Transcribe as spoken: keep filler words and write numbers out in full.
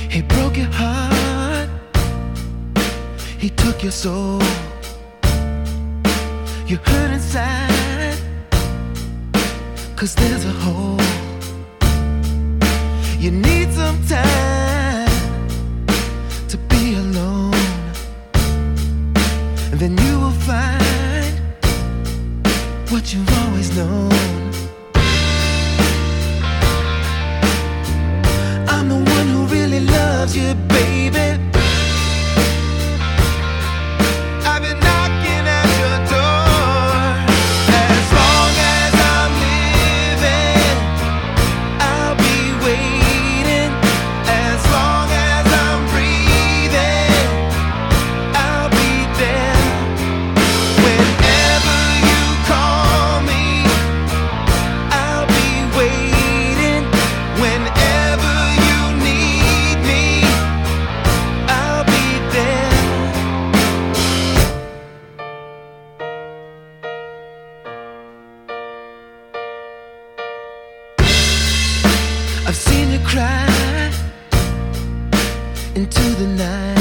He broke your heart, he took your soul. You hurt inside, 'cause there's a hole. You need some time to be alone, and then you will find what you've always known. I'm the one who really loves you, baby. I've been knocking at your door. As long as I'm living, I'll be waiting. As long as I'm breathing, I'll be there. Whenever you call me, I'll be waiting. Whenever you need me, I'll be there. I've seen you cry into the night.